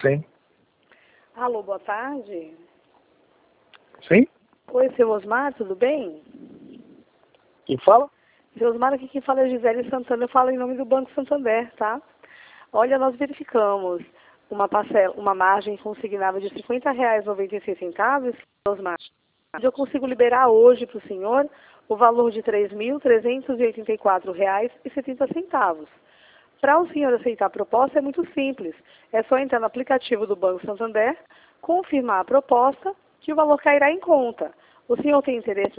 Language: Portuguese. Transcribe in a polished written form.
Sim. Alô, boa tarde. Sim? Oi, seu Osmar, tudo bem? Quem fala? Seu Osmar, aqui quem fala é Gisele Santana, eu falo em nome do Banco Santander, tá? Olha, nós verificamos uma margem consignável de R$ 50,96, Osmar. Eu consigo liberar hoje para o senhor o valor de R$ 3.384,70. Para o senhor aceitar a proposta é muito simples. É só entrar no aplicativo do Banco Santander, confirmar a proposta, que o valor cairá em conta. O senhor tem interesse